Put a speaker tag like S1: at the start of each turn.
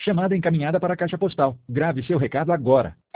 S1: Chamada encaminhada para a caixa postal. Grave seu recado agora.